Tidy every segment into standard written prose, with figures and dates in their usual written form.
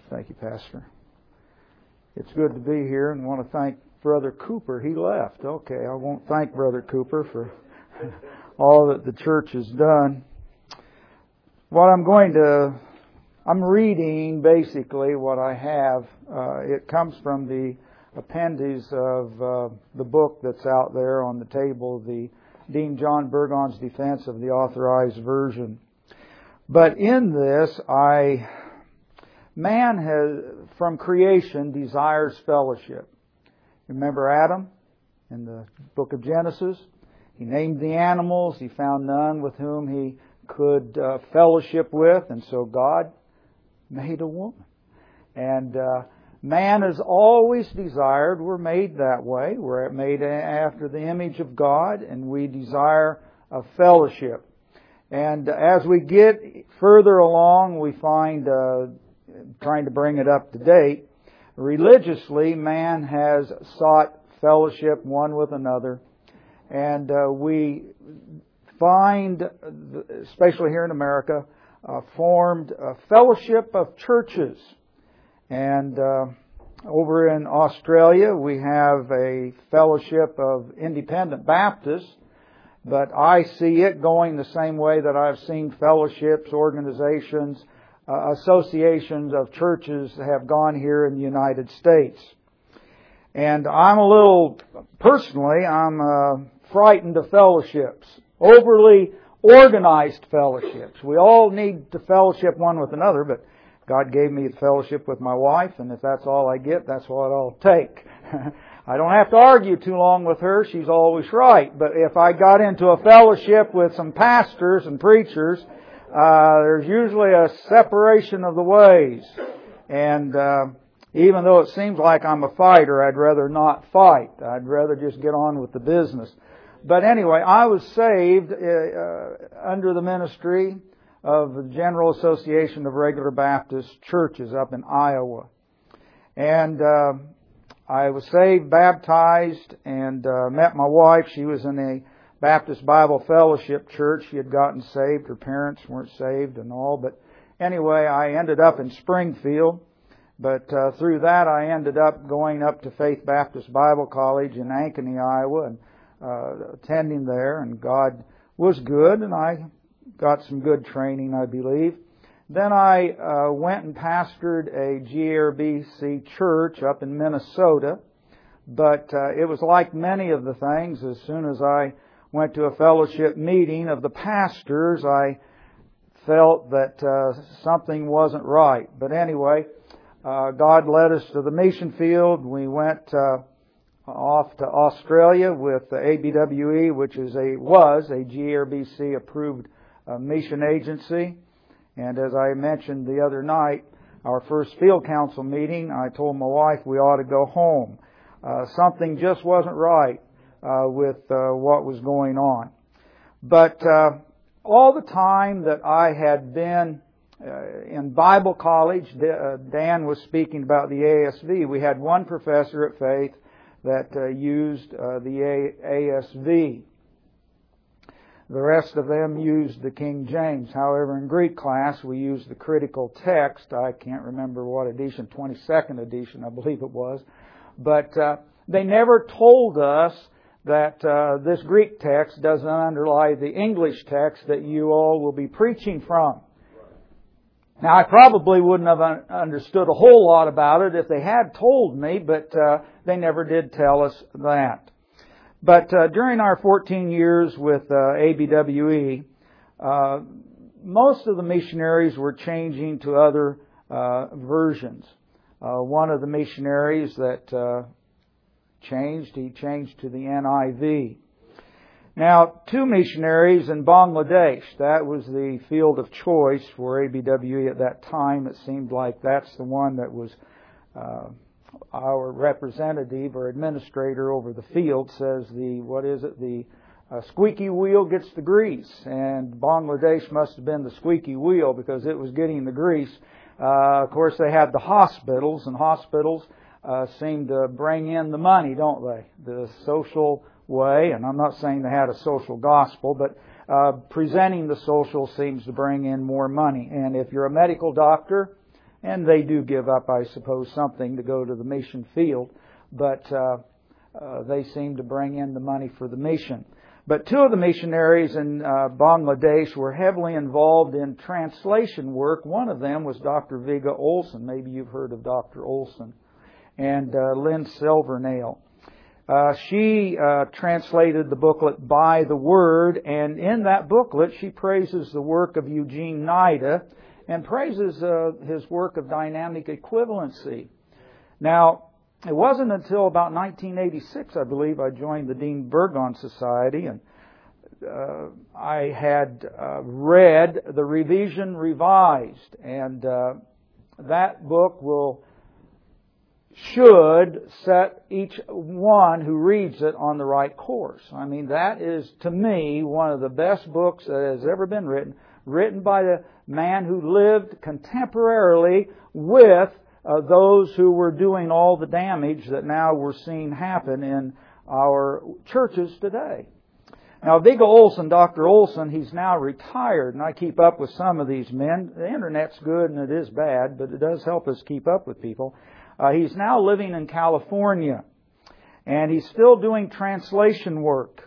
Thank you, Pastor. It's good to be here, and want to thank Brother Cooper. He left. Okay, I won't thank Brother Cooper for all that the church has done. I'm reading basically what I have. It comes from the appendix of the book that's out there on the table, the Dean John Burgon's Defense of the Authorized Version. But in this, man has, from creation, desires fellowship. Remember Adam in the book of Genesis? He named the animals. He found none with whom he could fellowship with, and so God made a woman. And man has always desired, we're made that way, we're made after the image of God, and we desire a fellowship. And as we get further along, we find, trying to bring it up to date, religiously man has sought fellowship one with another. And we find, especially here in America, formed a fellowship of churches. And over in Australia, we have a fellowship of independent Baptists. But I see it going the same way that I've seen fellowships, organizations, associations of churches have gone here in the United States. And I'm frightened of fellowships, overly organized fellowships. We all need to fellowship one with another, but God gave me the fellowship with my wife, and if that's all I get, that's what I'll take. I don't have to argue too long with her. She's always right. But if I got into a fellowship with some pastors and preachers, there's usually a separation of the ways. And even though it seems like I'm a fighter, I'd rather not fight. I'd rather just get on with the business. But anyway, I was saved under the ministry of the General Association of Regular Baptist Churches up in Iowa. And I was saved, baptized, and met my wife. She was in a Baptist Bible Fellowship church. She had gotten saved. Her parents weren't saved and all. But anyway, I ended up in Springfield. But through that, I ended up going up to Faith Baptist Bible College in Ankeny, Iowa, and attending there. And God was good, and I got some good training, I believe. Then I went and pastored a GRBC church up in Minnesota. But it was like many of the things. As soon as I went to a fellowship meeting of the pastors, I felt that something wasn't right. But anyway, God led us to the mission field. We went off to Australia with the ABWE, which was a GRBC approved mission agency. And as I mentioned the other night, our first field council meeting, I told my wife we ought to go home. Something just wasn't right with what was going on. But all the time that I had been in Bible college, Dan was speaking about the ASV. We had one professor at Faith that used the ASV. The rest of them used the King James. However, in Greek class, we used the critical text. I can't remember what edition, 22nd edition, I believe it was. But they never told us that this Greek text doesn't underlie the English text that you all will be preaching from. Now, I probably wouldn't have understood a whole lot about it if they had told me, but they never did tell us that. But during our 14 years with ABWE, most of the missionaries were changing to other versions. One of the missionaries that he changed to the NIV. Now, two missionaries in Bangladesh, that was the field of choice for ABWE at that time. It seemed like that's the one that was our representative or administrator over the field says the squeaky wheel gets the grease. And Bangladesh must have been the squeaky wheel because it was getting the grease. Of course, they had the hospitals, and hospitals seem to bring in the money, don't they? The social way, and I'm not saying they had a social gospel, but presenting the social seems to bring in more money. And if you're a medical doctor, And they do give up, I suppose, something to go to the mission field, but they seem to bring in the money for the mission. But two of the missionaries in Bangladesh were heavily involved in translation work. One of them was Dr. Vigga Olsen. Maybe you've heard of Dr. Olsen. And Lynn Silvernail. She translated the booklet By the Word, and in that booklet she praises the work of Eugene Nida and praises his work of dynamic equivalency. Now, it wasn't until about 1986, I believe, I joined the Dean Burgon Society, and I had read the Revision Revised, and that book should set each one who reads it on the right course. I mean, that is, to me, one of the best books that has ever been written by the man who lived contemporarily with those who were doing all the damage that now we're seeing happen in our churches today. Now, Vigga Olsen, Dr. Olsen, he's now retired, and I keep up with some of these men. The Internet's good and it is bad, but it does help us keep up with people. He's now living in California, and he's still doing translation work.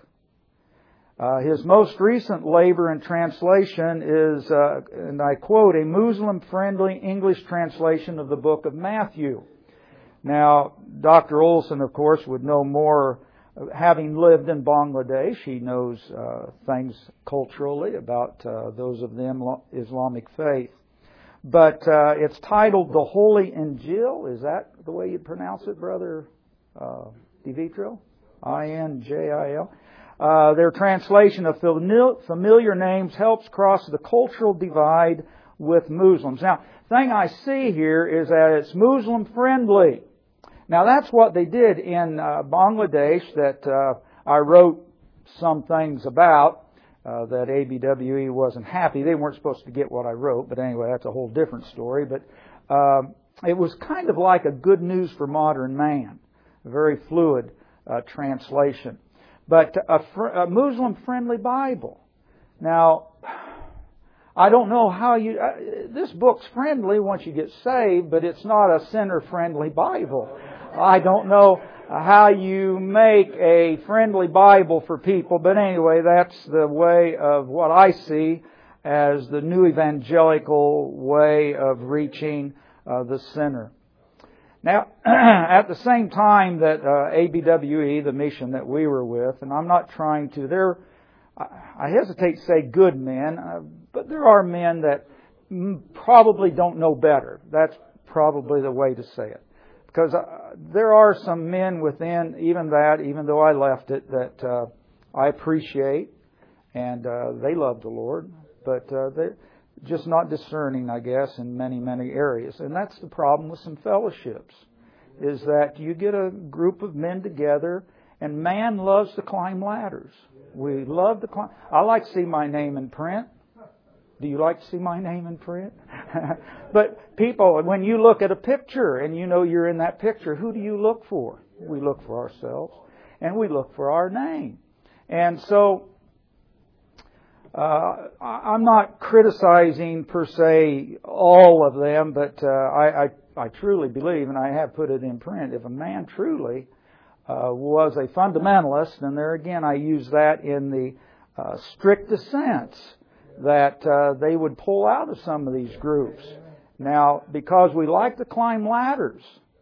His most recent labor in translation is, and I quote, a Muslim-friendly English translation of the book of Matthew. Now, Dr. Olsen, of course, would know more, having lived in Bangladesh. He knows things culturally about those of the Islamic faith. But it's titled The Holy Injil. Is that the way you pronounce it, Brother DeVitro? Injil. Their translation of familiar names helps cross the cultural divide with Muslims. Now, the thing I see here is that it's Muslim friendly. Now, that's what they did in Bangladesh that I wrote some things about that ABWE wasn't happy. They weren't supposed to get what I wrote, but anyway, that's a whole different story. But it was kind of like a Good News for Modern Man, a very fluid translation. But a Muslim-friendly Bible. Now, I don't know how you... this book's friendly once you get saved, but it's not a sinner-friendly Bible. I don't know how you make a friendly Bible for people, but anyway, that's the way of what I see as the new evangelical way of reaching the sinner. Now, at the same time that ABWE, the mission that we were with, and I'm not trying to, I hesitate to say good men, but there are men that probably don't know better. That's probably the way to say it. Because there are some men within even though I left it, that I appreciate, and they love the Lord, but they're just not discerning, I guess, in many, many areas. And that's the problem with some fellowships, is that you get a group of men together, and man loves to climb ladders. We love to climb. I like to see my name in print. Do you like to see my name in print? But people, when you look at a picture and you know you're in that picture, who do you look for? We look for ourselves, and we look for our name. And so, I'm not criticizing per se all of them, but I truly believe, and I have put it in print, if a man truly was a fundamentalist, and there again I use that in the strictest sense, that they would pull out of some of these groups. Now, because we like to climb ladders,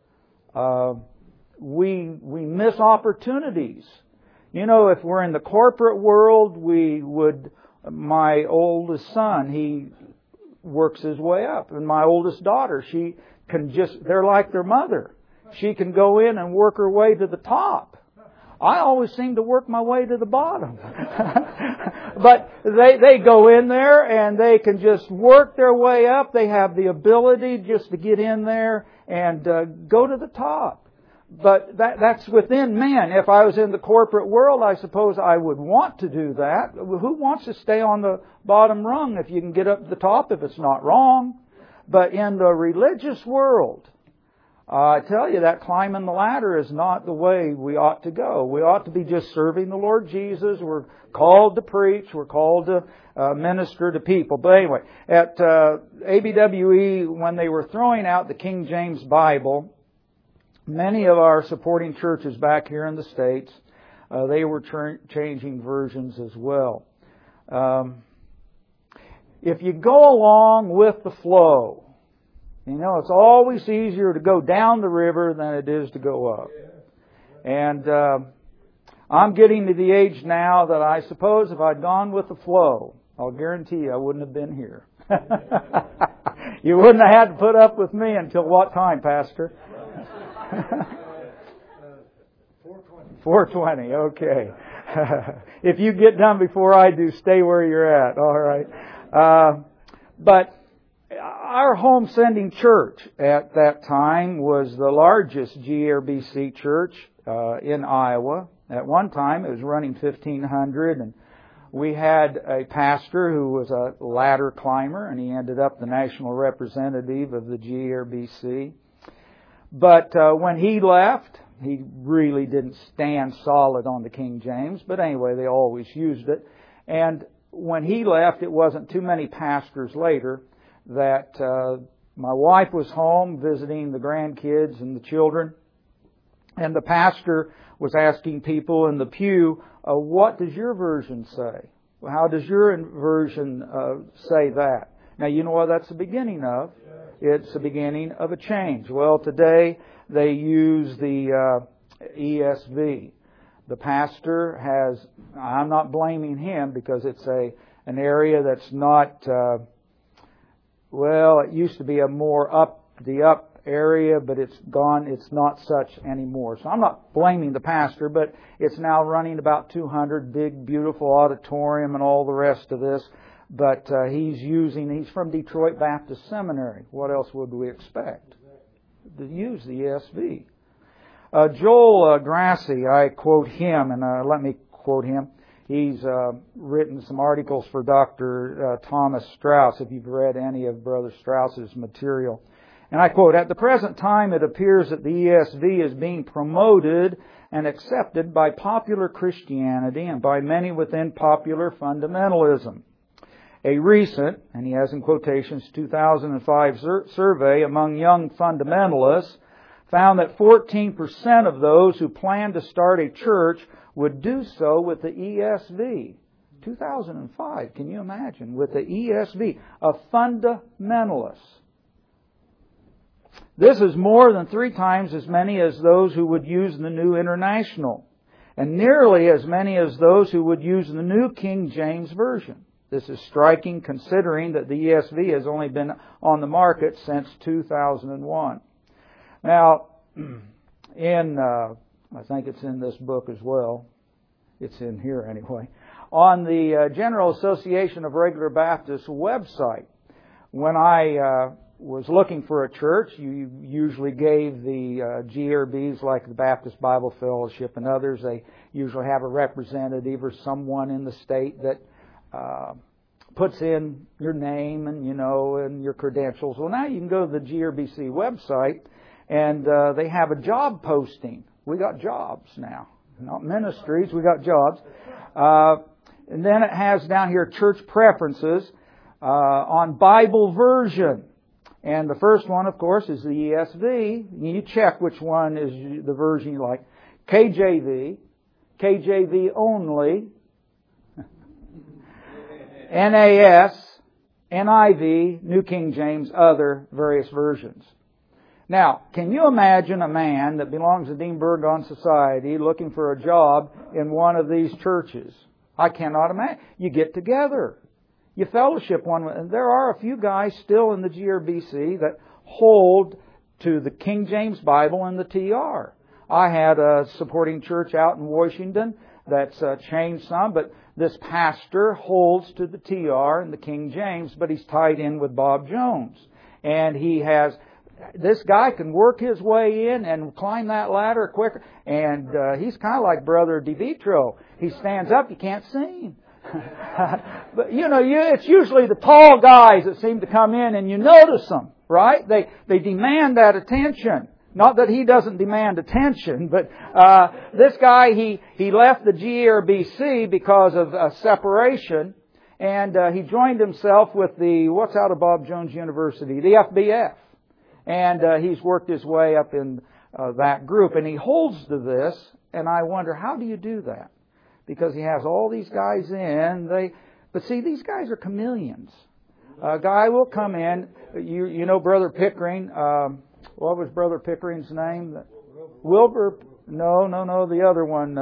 we miss opportunities. You know, if we're in the corporate world, my oldest son, he works his way up. And my oldest daughter, they're like their mother. She can go in and work her way to the top. I always seem to work my way to the bottom. But they go in there and they can just work their way up. They have the ability just to get in there and go to the top. But that's within men. If I was in the corporate world, I suppose I would want to do that. Who wants to stay on the bottom rung if you can get up to the top if it's not wrong? But in the religious world, I tell you, that climbing the ladder is not the way we ought to go. We ought to be just serving the Lord Jesus. We're called to preach. We're called to minister to people. But anyway, at ABWE, when they were throwing out the King James Bible, many of our supporting churches back here in the States, they were changing versions as well. If you go along with the flow, you know, it's always easier to go down the river than it is to go up. And I'm getting to the age now that I suppose if I'd gone with the flow, I'll guarantee you I wouldn't have been here. You wouldn't have had to put up with me until what time, Pastor? 4:20, okay. If you get done before I do, stay where you're at, all right. But our home sending church at that time was the largest GRBC church in Iowa. At one time, it was running 1,500, and we had a pastor who was a ladder climber, and he ended up the national representative of the GRBC. But when he left, he really didn't stand solid on the King James, but anyway, they always used it. And when he left, it wasn't too many pastors later that my wife was home visiting the grandkids and the children, and the pastor was asking people in the pew, what does your version say? How does your version say that? Now, you know what that's the beginning of? It's the beginning of a change. Well, today they use the ESV. The pastor has, I'm not blaming him because it's an area that's not, well, it used to be a more up area, but it's gone, it's not such anymore. So I'm not blaming the pastor, but it's now running about 200, big, beautiful auditorium and all the rest of this. But he's from Detroit Baptist Seminary. What else would we expect? To use the ESV. Joel Grassi, I quote him, and let me quote him. He's written some articles for Dr. Thomas Strauss, if you've read any of Brother Strauss's material. And I quote, "At the present time, it appears that the ESV is being promoted and accepted by popular Christianity and by many within popular fundamentalism. A recent," and he has in quotations, 2005 survey among young fundamentalists found that 14% of those who plan to start a church would do so with the ESV. 2005, can you imagine? With the ESV, a fundamentalist. This is more than 3 times as many as those who would use the New International, and nearly as many as those who would use the New King James Version. This is striking considering that the ESV has only been on the market since 2001. Now, I think it's in this book as well. It's in here anyway. On the General Association of Regular Baptists website, when I was looking for a church, you usually gave the GRBs like the Baptist Bible Fellowship and others, they usually have a representative or someone in the state that puts in your name and, and your credentials. Well, now you can go to the GRBC website and they have a job posting. We got jobs now. Not ministries, we got jobs. And then it has down here church preferences on Bible version. And the first one, of course, is the ESV. You check which one is the version you like. KJV, KJV only, NAS, NIV, New King James, other various versions. Now, can you imagine a man that belongs to Dean Burgon Society looking for a job in one of these churches? I cannot imagine. You get together. You fellowship one. And there are a few guys still in the GRBC that hold to the King James Bible and the TR. I had a supporting church out in Washington that's changed some, but this pastor holds to the TR and the King James, but he's tied in with Bob Jones. And this guy can work his way in and climb that ladder quicker. And he's kind of like Brother DeVitro. He stands up, you can't see him. But it's usually the tall guys that seem to come in and you notice them, right? They demand that attention. Not that he doesn't demand attention, but this guy, he left the GERBC because of separation, and he joined himself with what's out of Bob Jones University, the FBF. And he's worked his way up in that group, and he holds to this, and I wonder, how do you do that? Because he has all these guys in, but see, these guys are chameleons. A guy will come in, you know Brother Pickering, what was Brother Pickering's name? Wilbur, no, the other one,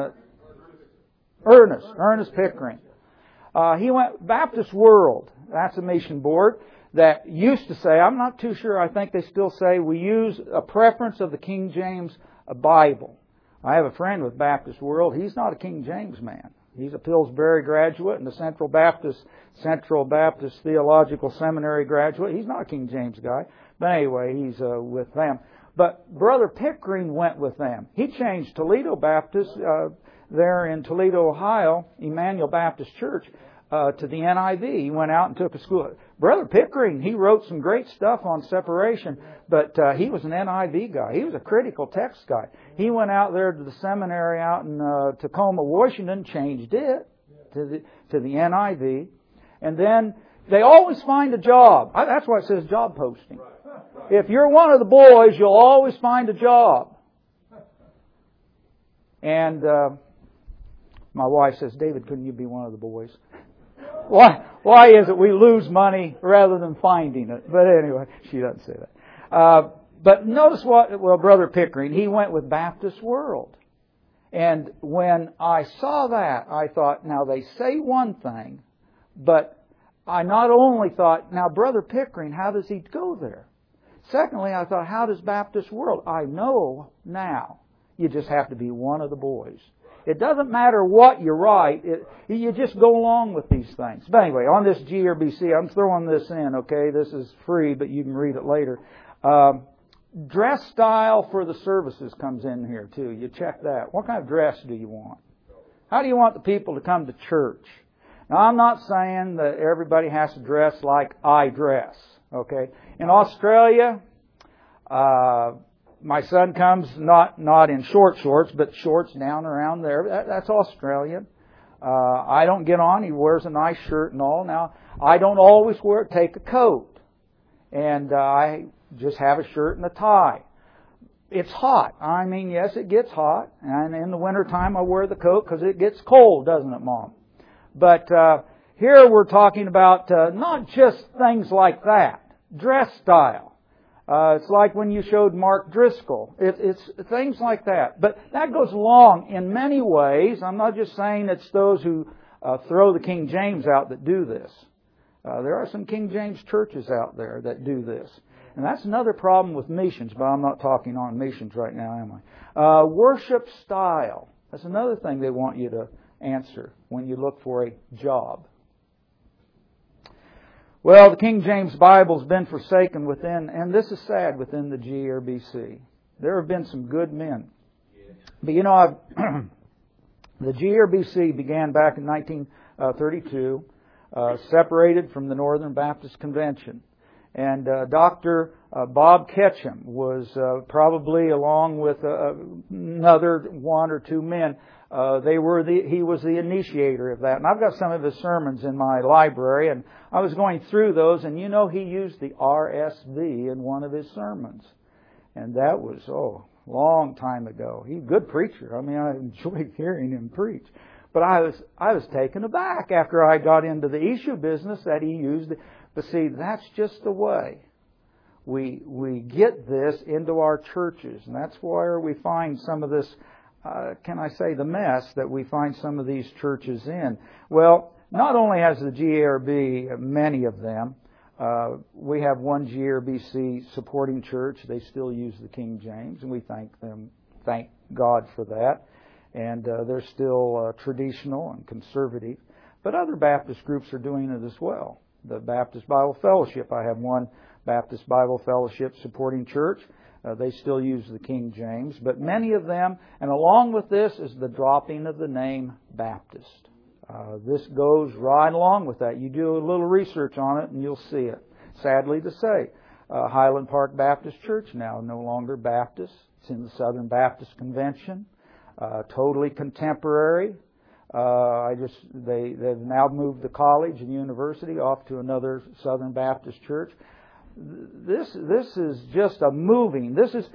Ernest Pickering. He went Baptist World, that's a mission board that used to say, I'm not too sure, I think they still say, we use a preference of the King James Bible. I have a friend with Baptist World. He's not a King James man. He's a Pillsbury graduate and a Central Baptist Theological Seminary graduate. He's not a King James guy. But anyway, he's with them. But Brother Pickering went with them. He changed Toledo Baptist, there in Toledo, Ohio, Emmanuel Baptist Church, to the NIV. He went out and took a school. Brother Pickering, he wrote some great stuff on separation, but he was an NIV guy. He was a critical text guy. He went out there to the seminary out in Tacoma, Washington, changed it to the NIV, and then they always find a job. That's why it says job posting. If you're one of the boys, you'll always find a job. And my wife says, David, couldn't you be one of the boys? Why is it we lose money rather than finding it? But anyway, she doesn't say that. But notice Brother Pickering, he went with Baptist World. And when I saw that, I thought, now they say one thing, but I not only thought, now Brother Pickering, how does he go there? Secondly, I thought, how does Baptist World? I know now, you just have to be one of the boys. It doesn't matter what you write. You just go along with these things. But anyway, on this GERBC, I'm throwing this in, okay? This is free, but you can read it later. Dress style for the services comes in here, too. You check that. What kind of dress do you want? How do you want the people to come to church? Now, I'm not saying that everybody has to dress like I dress, okay? In Australia, my son comes not in short shorts, but shorts down around there. That's Australian. I don't get on. He wears a nice shirt and all. Now, I don't always take a coat. And I just have a shirt and a tie. It's hot. I mean, yes, it gets hot. And in the wintertime, I wear the coat because it gets cold, doesn't it, Mom? But here we're talking about not just things like that. Dress style. It's like when you showed Mark Driscoll. It's things like that. But that goes along in many ways. I'm not just saying it's those who throw the King James out that do this. There are some King James churches out there that do this. And that's another problem with missions, but I'm not talking on missions right now, am I? Worship style. That's another thing they want you to answer when you look for a job. Well, the King James Bible's been forsaken within, and this is sad, within the GERBC. There have been some good men. But you know, the GERBC began back in 1932, separated from the Northern Baptist Convention. And Dr. Bob Ketchum was probably, along with another one or two men, he was the initiator of that. And I've got some of his sermons in my library, and I was going through those, and you know he used the RSV in one of his sermons. And that was, a long time ago. He's a good preacher. I mean, I enjoyed hearing him preach. But I was taken aback after I got into the issue business that he used it. But see, that's just the way we get this into our churches. And that's where we find some of this, the mess that we find some of these churches in. Well, not only has the GERB, many of them, we have one GERBC supporting church. They still use the King James, and we thank God for that. And they're still traditional and conservative. But other Baptist groups are doing it as well. The Baptist Bible Fellowship, I have one Baptist Bible Fellowship supporting church. They still use the King James. But many of them, and along with this, is the dropping of the name Baptist. This goes right along with that. You do a little research on it and you'll see it. Sadly to say. Highland Park Baptist Church now, no longer Baptist. It's in the Southern Baptist Convention. Totally contemporary. They've now moved the college and university off to another Southern Baptist church. This is just a moving. This is,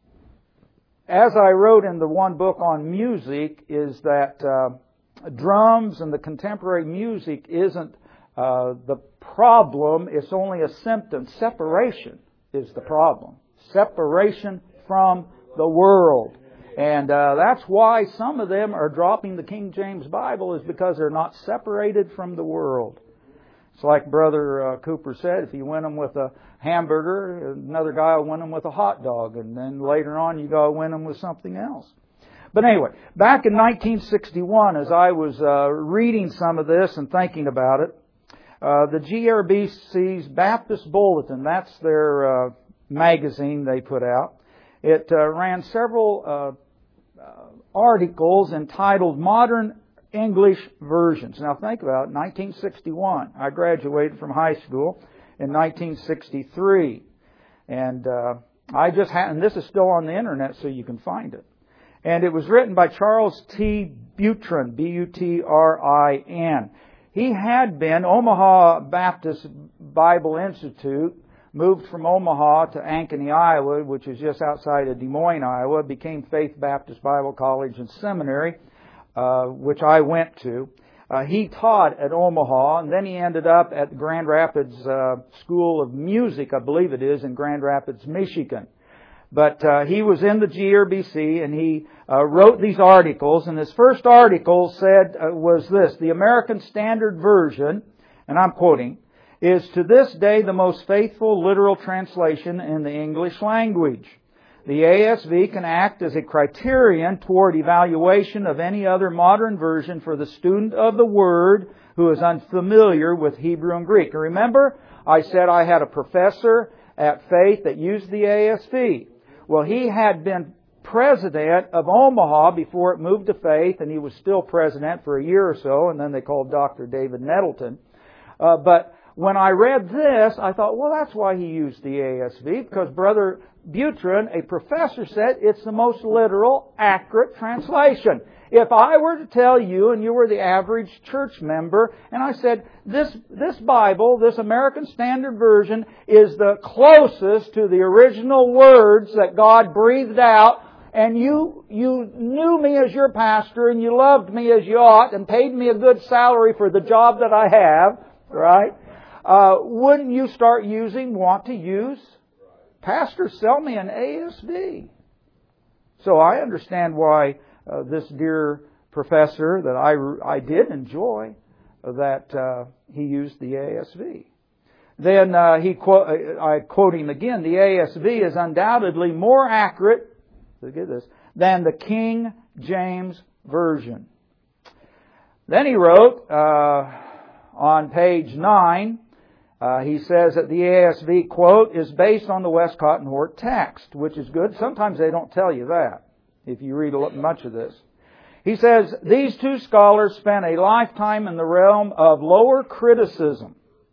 as I wrote in the one book on music, is that drums and the contemporary music isn't the problem. It's only a symptom. Separation is the problem. Separation from the world. And that's why some of them are dropping the King James Bible, is because they're not separated from the world. It's like Brother Cooper said, if you win them with a hamburger, another guy will win them with a hot dog. And then later on you go win them with something else. But anyway, back in 1961, as I was reading some of this and thinking about it, the GRBC's Baptist Bulletin, that's their magazine they put out, it ran several articles entitled Modern English Versions. Now think about it, 1961. I graduated from high school in 1963. And and this is still on the internet so you can find it. And it was written by Charles T. Butrin, B-U-T-R-I-N. He had been Omaha Baptist Bible Institute, moved from Omaha to Ankeny, Iowa, which is just outside of Des Moines, Iowa, became Faith Baptist Bible College and Seminary, which I went to. He taught at Omaha, and then he ended up at Grand Rapids School of Music, I believe it is, in Grand Rapids, Michigan. But he was in the GRBC, and he wrote these articles, and his first article was this: the American Standard Version, and I'm quoting, is to this day the most faithful literal translation in the English language. The ASV can act as a criterion toward evaluation of any other modern version for the student of the Word who is unfamiliar with Hebrew and Greek. And remember, I said I had a professor at Faith that used the ASV. Well, he had been president of Omaha before it moved to Faith, and he was still president for a year or so, and then they called Dr. David Nettleton. But when I read this, I thought, well, that's why he used the ASV, because Brother Butrin, a professor, said it's the most literal, accurate translation. If I were to tell you, and you were the average church member, and I said, this Bible, this American Standard Version, is the closest to the original words that God breathed out, and you knew me as your pastor, and you loved me as you ought, and paid me a good salary for the job that I have, right? Wouldn't you want to use? Pastor, sell me an ASV. So I understand why this dear professor that I did enjoy, that he used the ASV. Then I quote him again, the ASV is undoubtedly more accurate, look at this, than the King James Version. Then he wrote on page 9, he says that the ASV, quote, is based on the Westcott and Hort text, which is good. Sometimes they don't tell you that, if you read much of this. He says, these two scholars spent a lifetime in the realm of lower criticism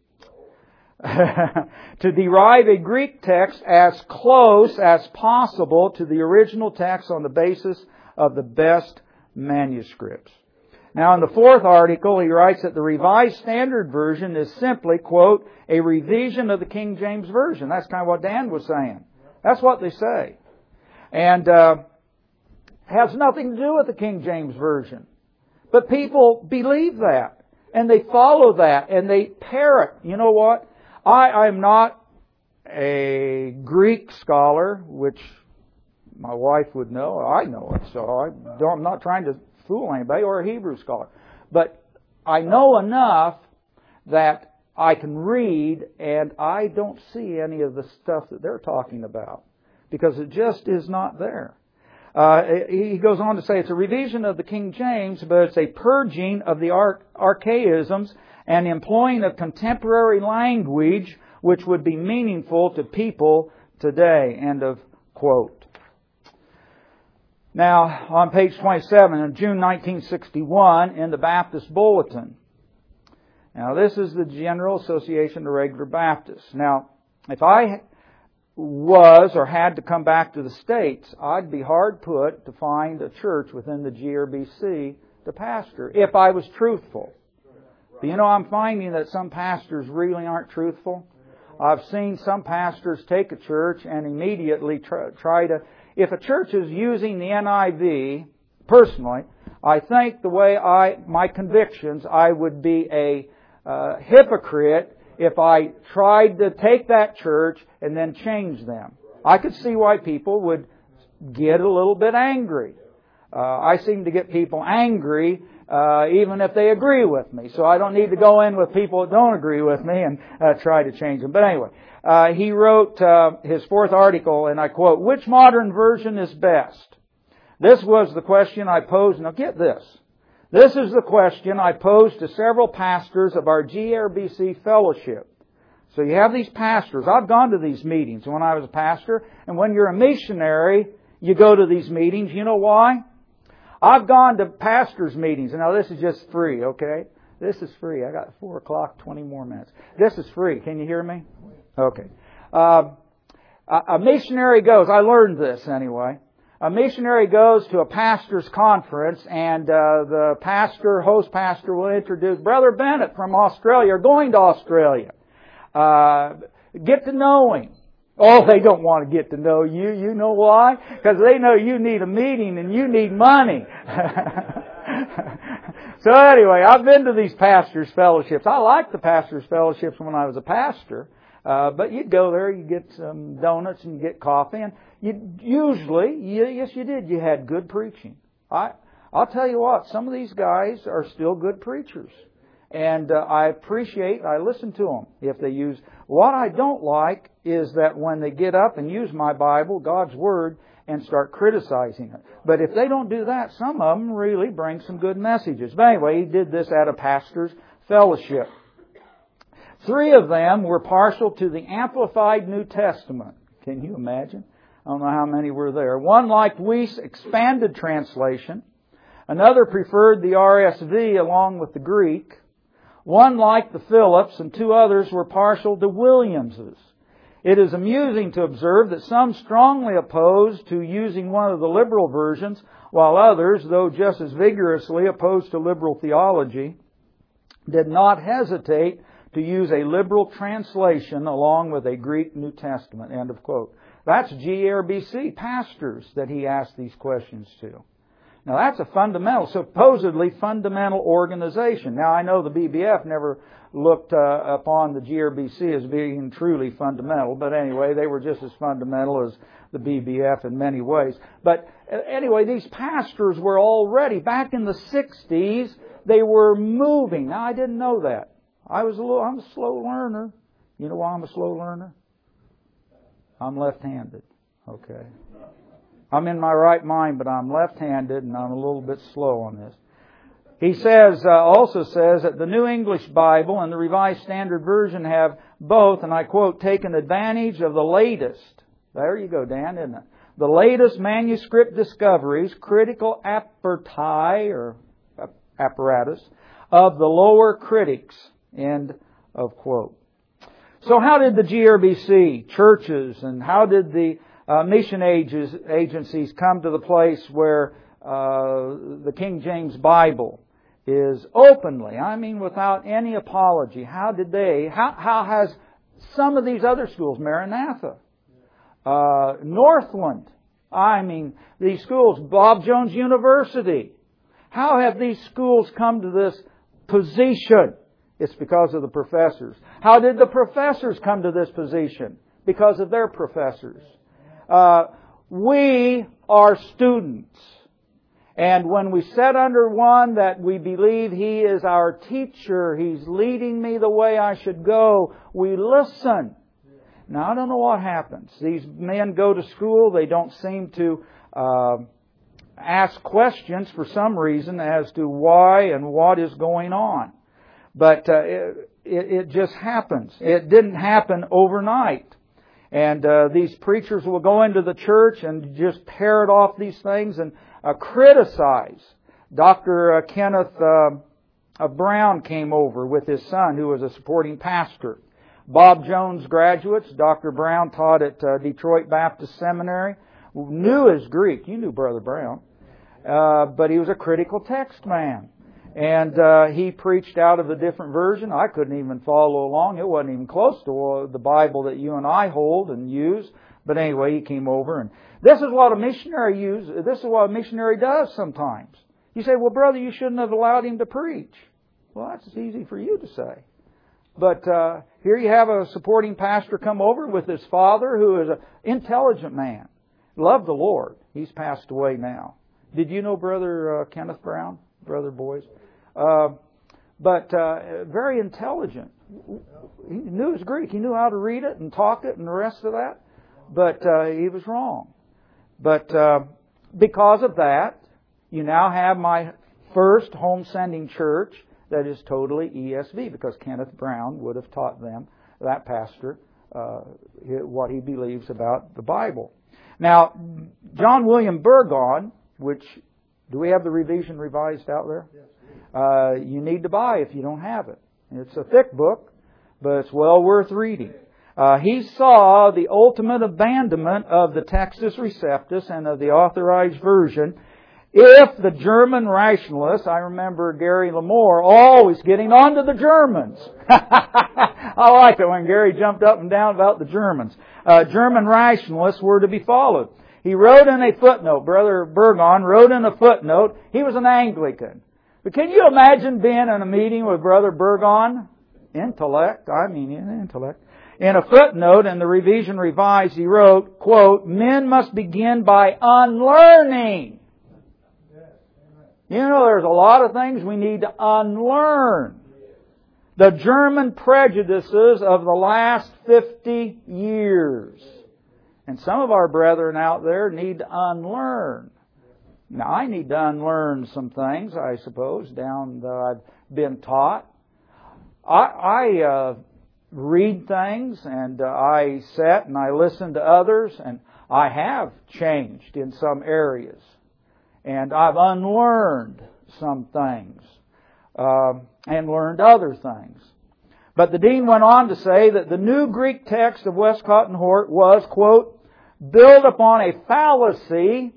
to derive a Greek text as close as possible to the original text on the basis of the best manuscripts. Now, in the fourth article, he writes that the Revised Standard Version is simply, quote, a revision of the King James Version. That's kind of what Dan was saying. That's what they say. And has nothing to do with the King James Version. But people believe that. And they follow that. And they parrot. You know what? I'm not a Greek scholar, which my wife would know. I know it. So I'm not trying to fool anybody, or a Hebrew scholar. But I know enough that I can read, and I don't see any of the stuff that they're talking about, because it just is not there. He goes on to say it's a revision of the King James, but it's a purging of the archaisms and employing of contemporary language which would be meaningful to people today. End of quote. Now, on page 27, in June 1961, in the Baptist Bulletin. Now, this is the General Association of Regular Baptists. Now, if I was or had to come back to the States, I'd be hard put to find a church within the GRBC to pastor if I was truthful. But I'm finding that some pastors really aren't truthful. I've seen some pastors take a church and immediately try to... If a church is using the NIV, personally, I think my convictions, I would be a hypocrite if I tried to take that church and then change them. I could see why people would get a little bit angry. I seem to get people angry even if they agree with me. So I don't need to go in with people that don't agree with me and try to change them. But anyway, he wrote his fourth article, and I quote, "Which modern version is best?" This was the question I posed. Now get this. This is the question I posed to several pastors of our GRBC fellowship. So you have these pastors. I've gone to these meetings when I was a pastor. And when you're a missionary, you go to these meetings. You know why? I've gone to pastors' meetings. Now this is just free, okay? This is free. I got 4 o'clock, 20 more minutes. This is free. Can you hear me? Okay. A missionary goes. I learned this anyway. A missionary goes to a pastor's conference, and the host pastor will introduce Brother Bennett from Australia, or going to Australia. Get to know him. Oh, they don't want to get to know you. You know why? Because they know you need a meeting and you need money. So anyway, I've been to these pastors' fellowships. I liked the pastors' fellowships when I was a pastor. But you'd go there, you get some donuts and you get coffee, and yes you did, you had good preaching. I'll tell you what, some of these guys are still good preachers. And I listen to them if they use... What I don't like is that when they get up and use my Bible, God's Word, and start criticizing it. But if they don't do that, some of them really bring some good messages. But anyway, he did this at a pastor's fellowship. 3 of them were partial to the Amplified New Testament. Can you imagine? I don't know how many were there. One liked Wuest's expanded translation. Another preferred the RSV along with the Greek. One liked the Phillips, and 2 others were partial to Williams's. It is amusing to observe that some strongly opposed to using one of the liberal versions, while others, though just as vigorously opposed to liberal theology, did not hesitate to use a liberal translation along with a Greek New Testament. End of quote. That's GRBC pastors that he asked these questions to. Now that's a supposedly fundamental organization. Now I know the BBF never looked upon the GRBC as being truly fundamental, but anyway, they were just as fundamental as the BBF in many ways. But anyway, these pastors were already, back in the 60s, they were moving. Now I didn't know that. I'm a slow learner. You know why I'm a slow learner? I'm left-handed. Okay. I'm in my right mind, but I'm left-handed and I'm a little bit slow on this. He also says that the New English Bible and the Revised Standard Version have both, and I quote, taken advantage of the latest, there you go, Dan, isn't it? The latest manuscript discoveries, critical apparatus of the lower critics, end of quote. So how did the GRBC churches and how did the mission agencies come to the place where the King James Bible is openly, without any apology? How has some of these other schools, Maranatha, Northland, these schools, Bob Jones University, how have these schools come to this position? It's because of the professors. How did the professors come to this position? Because of their professors. We are students. And when we sit under one that we believe he is our teacher, he's leading me the way I should go, we listen. Now, I don't know what happens. These men go to school. They don't seem to ask questions for some reason as to why and what is going on. But it just happens. It didn't happen overnight. And these preachers will go into the church and just parrot off these things and criticize. Dr. Kenneth Brown came over with his son, who was a supporting pastor. Bob Jones graduates. Dr. Brown taught at Detroit Baptist Seminary. Knew his Greek. You knew Brother Brown. But he was a critical text man. And he preached out of a different version. I couldn't even follow along. It wasn't even close to the Bible that you and I hold and use. But anyway, he came over. And this is what a missionary This is what a missionary does sometimes. You say, well, brother, you shouldn't have allowed him to preach. Well, that's easy for you to say. But here you have a supporting pastor come over with his father, who is an intelligent man. Loved the Lord. He's passed away now. Did you know Brother Kenneth Brown? Brother Boys? But very intelligent. He knew his Greek. He knew how to read it and talk it and the rest of that. But he was wrong. But because of that, you now have my first home sending church that is totally ESV, because Kenneth Brown would have taught them, that pastor, what he believes about the Bible. Now, John William Burgon, do we have the revision revised out there? Yes. You need to buy if you don't have it. It's a thick book, but it's well worth reading. He saw the ultimate abandonment of the Textus Receptus and of the Authorized Version if the German rationalists, I remember Gary Lamore always getting on to the Germans. I like it when Gary jumped up and down about the Germans. German rationalists were to be followed. He wrote in a footnote, Brother Burgon wrote in a footnote, he was an Anglican. But can you imagine being in a meeting with Brother Burgon? Intellect. In a footnote in the Revision Revised, he wrote, quote, men must begin by unlearning. You know, there's a lot of things we need to unlearn. The German prejudices of the last 50 years. And some of our brethren out there need to unlearn. Now, I need to unlearn some things, I suppose, down that I've been taught. I read things, and I sit and I listen to others, and I have changed in some areas. And I've unlearned some things and learned other things. But the dean went on to say that the new Greek text of Westcott and Hort was, quote, built upon a fallacy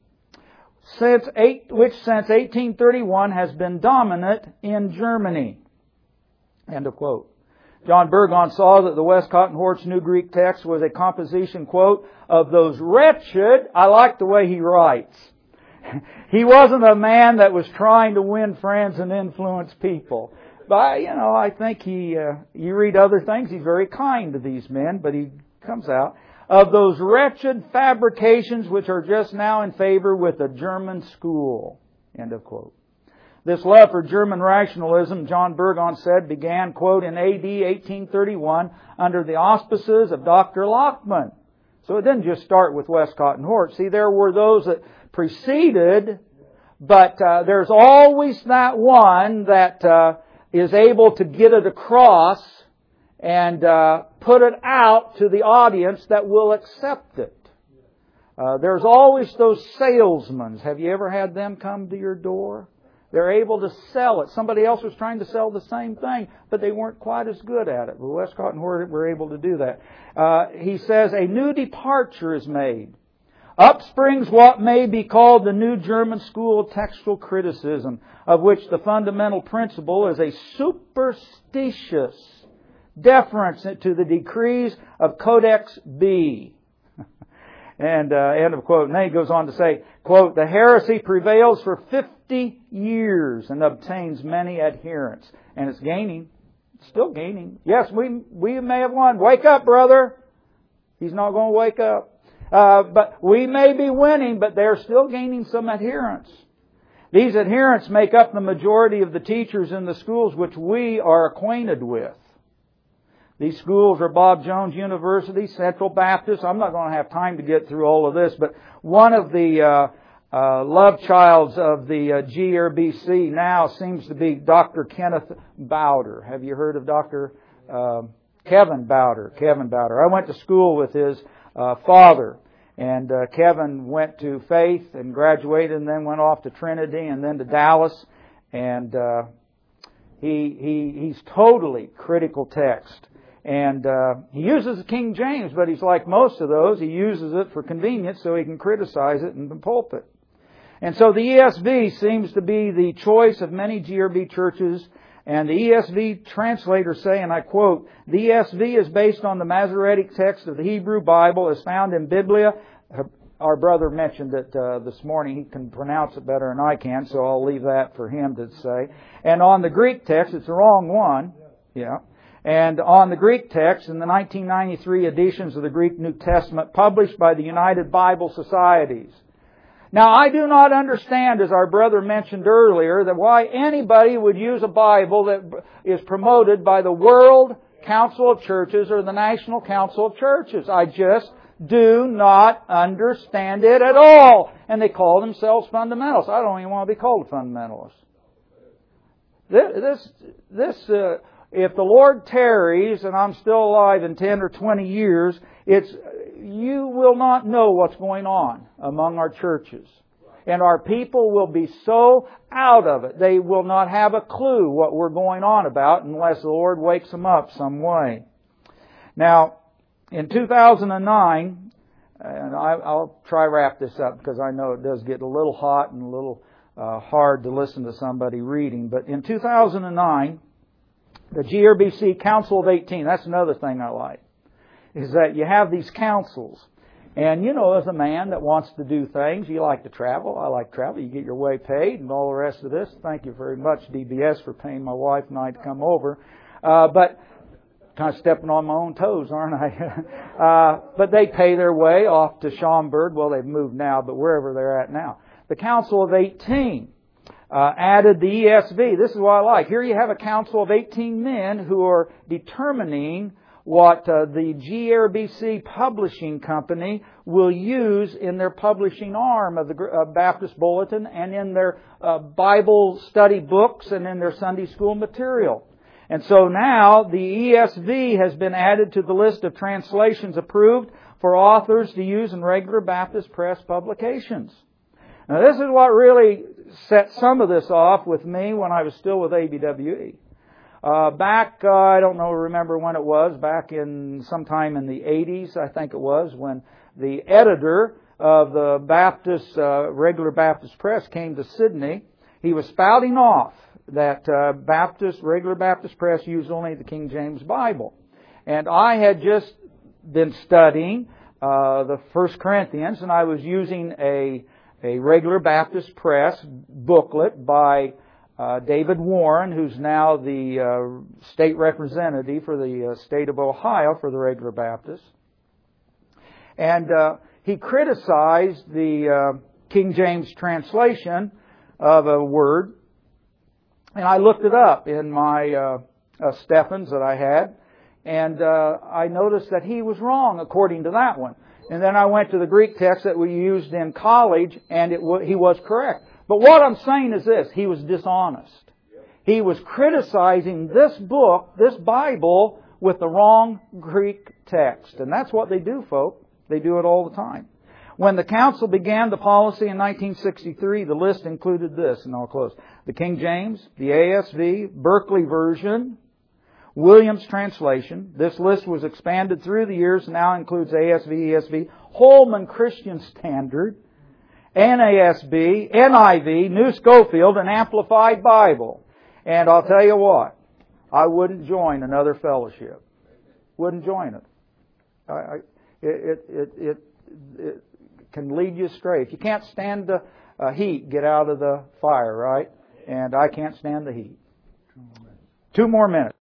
which since 1831 has been dominant in Germany. End of quote. John Burgon saw that the Westcott and Hort's New Greek text was a composition, quote, of those wretched, I like the way he writes. He wasn't a man that was trying to win friends and influence people. But, I think you read other things, he's very kind to these men, but he comes out. Of those wretched fabrications which are just now in favor with the German school. End of quote. This love for German rationalism, John Burgon said, began, quote, in AD 1831 under the auspices of Dr. Lockman. So it didn't just start with Westcott and Hort. See, there were those that preceded, but there's always that one that is able to get it across and put it out to the audience that will accept it. There's always those salesmen. Have you ever had them come to your door? They're able to sell it. Somebody else was trying to sell the same thing, but they weren't quite as good at it. But Westcott and Hort were able to do that. He says, a new departure is made. Up springs what may be called the new German school of textual criticism, of which the fundamental principle is a superstitious deference to the decrees of Codex B. And end of quote. And then he goes on to say, quote, the heresy prevails for 50 years and obtains many adherents. And it's gaining. It's still gaining. Yes, we may have won. Wake up, brother. He's not going to wake up. But we may be winning, but they're still gaining some adherents. These adherents make up the majority of the teachers in the schools which we are acquainted with. These schools are Bob Jones University, Central Baptist. I'm not going to have time to get through all of this, but one of the love childs of the GRBC now seems to be Dr. Kenneth Bowder. Have you heard of Dr. Kevin Bowder? Kevin Bowder. I went to school with his father, and Kevin went to Faith and graduated, and then went off to Trinity and then to Dallas, and he's totally critical text. And he uses the King James, but he's like most of those. He uses it for convenience so he can criticize it in the pulpit. And so the ESV seems to be the choice of many GRB churches. And the ESV translators say, and I quote, "The ESV is based on the Masoretic text of the Hebrew Bible as found in Biblia." Our brother mentioned it this morning. He can pronounce it better than I can, so I'll leave that for him to say. And on the Greek text, it's the wrong one. Yeah. And on the Greek text, in the 1993 editions of the Greek New Testament published by the United Bible Societies. Now, I do not understand, as our brother mentioned earlier, that why anybody would use a Bible that is promoted by the World Council of Churches or the National Council of Churches. I just do not understand it at all. And they call themselves fundamentalists. I don't even want to be called a fundamentalist. If the Lord tarries and I'm still alive in 10 or 20 years, you will not know what's going on among our churches. And our people will be so out of it, they will not have a clue what we're going on about unless the Lord wakes them up some way. Now, in 2009, and I'll try to wrap this up because I know it does get a little hot and a little hard to listen to somebody reading. But in 2009, the GRBC Council of 18, that's another thing I like, is that you have these councils. And you know, as a man that wants to do things, you like to travel. I like to travel. You get your way paid and all the rest of this. Thank you very much, DBS, for paying my wife and I to come over. But kind of stepping on my own toes, aren't I? But they pay their way off to Schaumburg. Well, they've moved now, but wherever they're at now. The Council of 18 added the ESV. This is what I like. Here you have a council of 18 men who are determining what the GRBC Publishing Company will use in their publishing arm of the Baptist Bulletin and in their Bible study books and in their Sunday school material. And so now the ESV has been added to the list of translations approved for authors to use in regular Baptist press publications. Now this is what really set some of this off with me when I was still with ABWE. I don't remember when it was, back in sometime in the 80s, I think it was, when the editor of the Baptist, regular Baptist press came to Sydney. He was spouting off that regular Baptist press used only the King James Bible. And I had just been studying the 1 Corinthians, and I was using a regular Baptist press booklet by David Warren, who's now the state representative for the state of Ohio for the regular Baptists. And he criticized the King James translation of a word. And I looked it up in my Stephens that I had. And I noticed that he was wrong according to that one. And then I went to the Greek text that we used in college, and he was correct. But what I'm saying is this: he was dishonest. He was criticizing this book, this Bible, with the wrong Greek text. And that's what they do, folk. They do it all the time. When the council began the policy in 1963, the list included this, and I'll close: the King James, the ASV, Berkeley Version, Williams Translation. This list was expanded through the years and now includes ASV, ESV, Holman Christian Standard, NASB, NIV, New Schofield, and Amplified Bible. And I'll tell you what, I wouldn't join another fellowship. Wouldn't join it. It can lead you astray. If you can't stand the heat, get out of the fire, right? And I can't stand the heat. 2 more minutes.